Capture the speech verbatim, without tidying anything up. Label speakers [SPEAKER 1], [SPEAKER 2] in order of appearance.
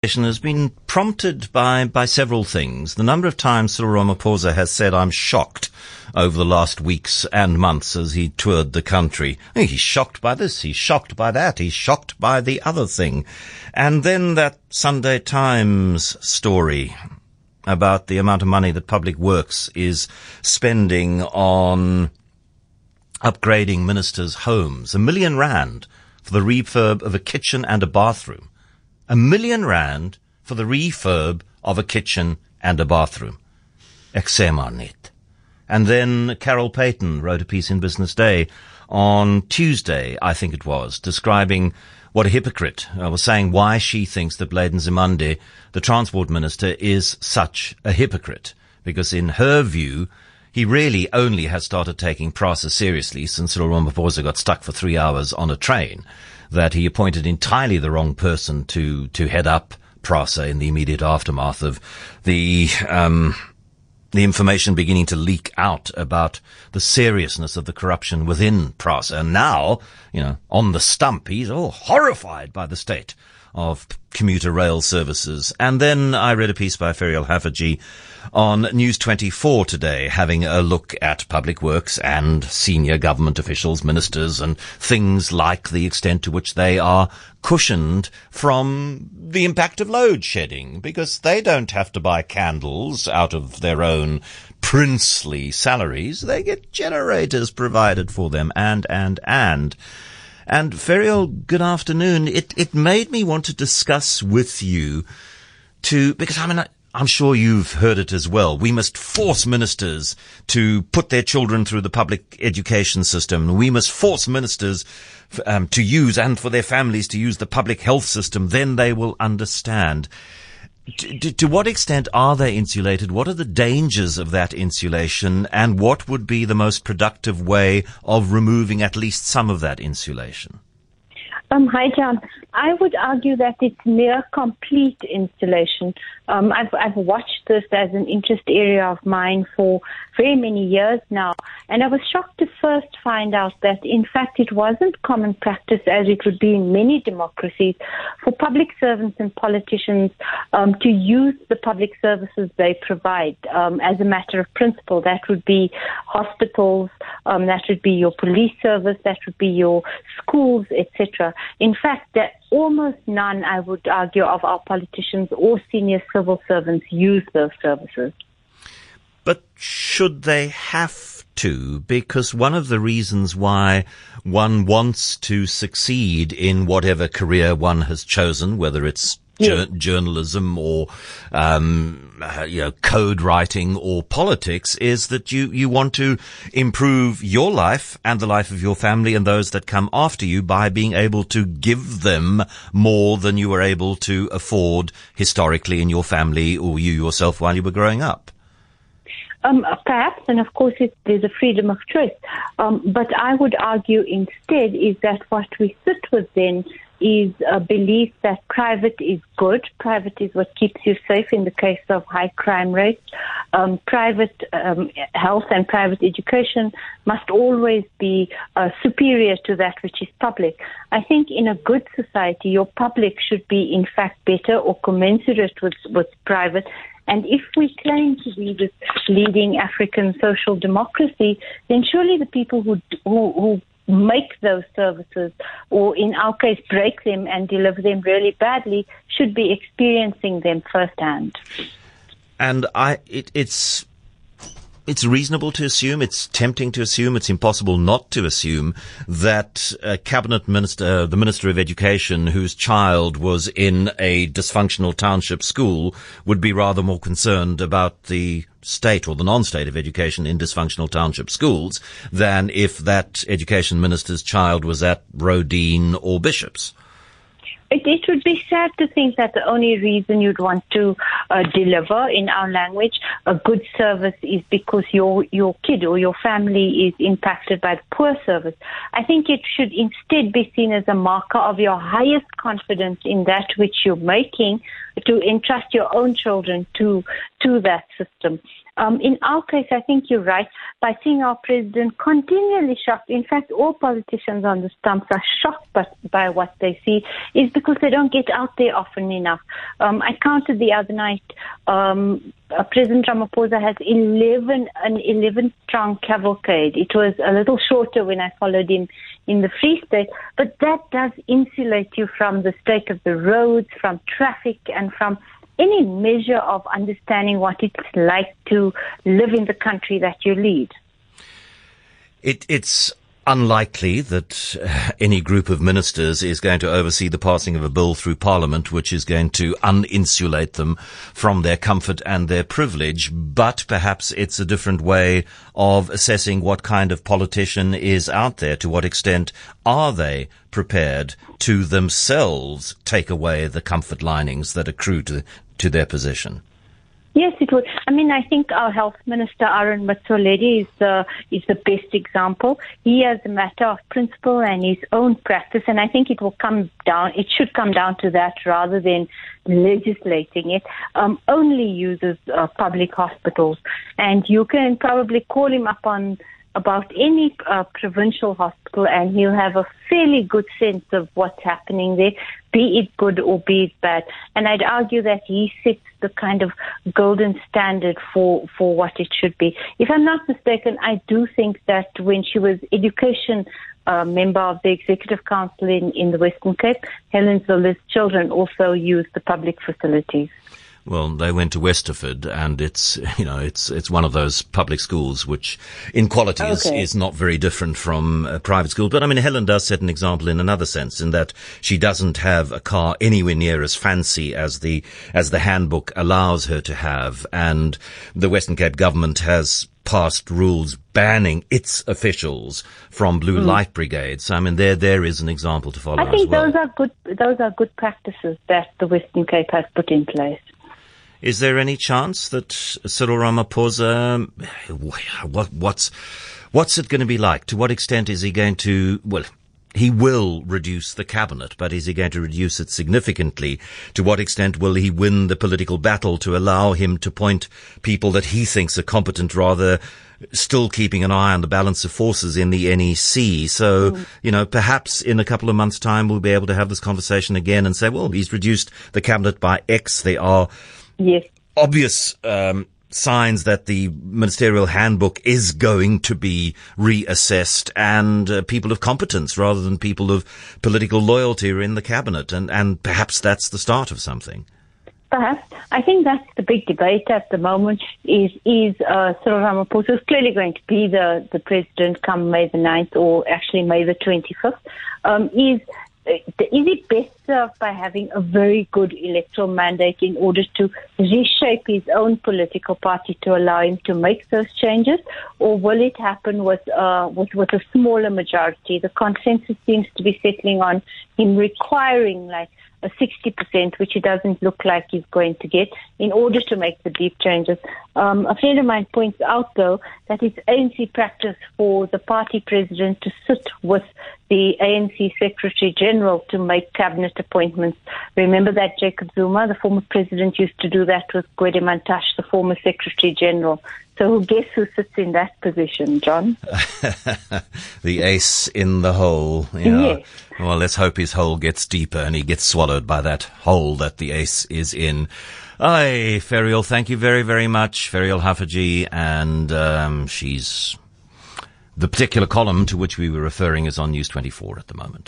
[SPEAKER 1] has been prompted by, by several things. The number of times Cyril Ramaphosa has said, I'm shocked over the last weeks and months as he toured the country. He's shocked by this, he's shocked by that, he's shocked by the other thing. And then that Sunday Times story about the amount of money that Public Works is spending on upgrading ministers' homes. A million rand for the refurb of a kitchen and a bathroom. A million rand for the refurb of a kitchen and a bathroom. Exemanit. And then Carol Payton wrote a piece in Business Day on Tuesday, I think it was, describing what a hypocrite. I was saying why she thinks that Blade Nzimande, the transport minister, is such a hypocrite. Because in her view, he really only has started taking PRASA seriously since Cyril Ramaphosa got stuck for three hours on a train, that he appointed entirely the wrong person to, to head up PRASA in the immediate aftermath of the, um, the information beginning to leak out about the seriousness of the corruption within PRASA. And now, you know, on the stump, he's all horrified by the state of commuter rail services. And then I read a piece by Ferial Haffajee on News twenty-four today, having a look at Public Works and senior government officials, ministers, and things like the extent to which they are cushioned from the impact of load shedding, because they don't have to buy candles out of their own princely salaries. They get generators provided for them, and, and, and. And Ferial, good afternoon. It, it made me want to discuss with you to, because I mean, I, I'm sure you've heard it as well. We must force ministers to put their children through the public education system. We must force ministers um, to use, and for their families to use, the public health system. Then they will understand. To, to, to what extent are they insulated? What are the dangers of that insulation? And what would be the most productive way of removing at least some of that insulation?
[SPEAKER 2] Um, hi, John. I would argue that it's near complete insulation. Um, I've, I've watched this as an interest area of mine for very many years now, and I was shocked to first find out that, in fact, it wasn't common practice, as it would be in many democracies, for public servants and politicians um, to use the public services they provide um, as a matter of principle. That would be hospitals, um, that would be your police service, that would be your schools, et cetera. In fact, that almost none, I would argue, of our politicians or senior civil servants use those services.
[SPEAKER 1] But should they have to? Because one of the reasons why one wants to succeed in whatever career one has chosen, whether it's Jur- journalism or, um, uh, you know, code writing or politics, is that you, you want to improve your life and the life of your family and those that come after you by being able to give them more than you were able to afford historically in your family or you yourself while you were growing up.
[SPEAKER 2] Um, perhaps, and of course it, there's a freedom of choice. Um, but I would argue instead is that what we sit with then is a belief that private is good. Private is what keeps you safe in the case of high crime rates. Um, private um, health and private education must always be uh, superior to that which is public. I think in a good society, your public should be, in fact, better or commensurate with, with private. And if we claim to be this leading African social democracy, then surely the people who, who, who make those services, or in our case break them and deliver them really badly, should be experiencing them firsthand.
[SPEAKER 1] And I, it, it's it's reasonable to assume, it's tempting to assume, it's impossible not to assume that a cabinet minister, the Minister of Education, whose child was in a dysfunctional township school, would be rather more concerned about the state or the non-state of education in dysfunctional township schools than if that education minister's child was at Rodine or Bishop's.
[SPEAKER 2] It, it would be sad to think that the only reason you'd want to uh, deliver, in our language, a good service is because your your kid or your family is impacted by the poor service. I think it should instead be seen as a marker of your highest confidence in that which you're making, to entrust your own children to to that system. Um, in our case, I think you're right. By seeing our president continually shocked, in fact, all politicians on the stumps are shocked by, by what they see, is because because they don't get out there often enough. Um, I counted the other night, um, uh, President Ramaphosa has eleven, an eleven-strong cavalcade. It was a little shorter when I followed him in the Free State, but that does insulate you from the state of the roads, from traffic, and from any measure of understanding what it's like to live in the country that you lead.
[SPEAKER 1] It, it's unlikely that uh, any group of ministers is going to oversee the passing of a bill through Parliament which is going to uninsulate them from their comfort and their privilege, but perhaps it's a different way of assessing what kind of politician is out there. To what extent are they prepared to themselves take away the comfort linings that accrue to, to their position?
[SPEAKER 2] Yes, it would. I mean, I think our Health Minister, Aaron Motsoaledi, is the, is the best example. He has a matter of principle and his own practice, and I think it will come down, it should come down to that rather than legislating it, um, only uses uh, public hospitals. And you can probably call him up on about any uh, provincial hospital and he'll have a fairly good sense of what's happening there, be it good or be it bad. And I'd argue that he sets the kind of golden standard for, for what it should be. If I'm not mistaken, I do think that when she was education uh, member of the Executive Council in, in the Western Cape, Helen Zille's children also used the public facilities.
[SPEAKER 1] Well, they went to Westerford, and it's, you know, it's it's one of those public schools which, in quality, is,
[SPEAKER 2] okay.
[SPEAKER 1] is not very different from a private school. But I mean, Helen does set an example in another sense, in that she doesn't have a car anywhere near as fancy as the as the handbook allows her to have, and the Western Cape government has passed rules banning its officials from blue mm. light brigades. So, I mean, there there is an example to follow.
[SPEAKER 2] I think
[SPEAKER 1] as well.
[SPEAKER 2] those are good. Those are good practices that the Western Cape has put in place.
[SPEAKER 1] Is there any chance that Cyril Ramaphosa, what, what's, what's it going to be like? To what extent is he going to, well, he will reduce the cabinet, but is he going to reduce it significantly? To what extent will he win the political battle to allow him to appoint people that he thinks are competent, rather still keeping an eye on the balance of forces in the N E C? So, mm. you know, perhaps in a couple of months' time we'll be able to have this conversation again and say, well, he's reduced the cabinet by X. There are
[SPEAKER 2] Yes.
[SPEAKER 1] obvious um, signs that the ministerial handbook is going to be reassessed, and uh, people of competence rather than people of political loyalty are in the cabinet, and, and perhaps that's the start of something.
[SPEAKER 2] Perhaps. I think that's the big debate at the moment, is is uh, Cyril Ramaphosa is clearly going to be the, the president come May the ninth, or actually May the twenty-fifth. Um, is Is it best served by having a very good electoral mandate in order to reshape his own political party to allow him to make those changes, or will it happen with, uh, with, with a smaller majority? The consensus seems to be settling on him requiring like a sixty percent, which it doesn't look like he's going to get, in order to make the deep changes. Um, a friend of mine points out, though, that it's A N C practice for the party president to sit with the A N C Secretary General to make cabinet appointments. Remember that Jacob Zuma, the former president, used to do that with Gwede Mantashe, the former Secretary General. So guess who sits in that position, John?
[SPEAKER 1] The ace in the hole. Yeah.
[SPEAKER 2] Yes.
[SPEAKER 1] Well, let's hope his hole gets deeper and he gets swallowed by that hole that the ace is in. Aye, Ferial, thank you very, very much. Ferial Haffajee, and um, she's... The particular column to which we were referring is on News twenty-four at the moment.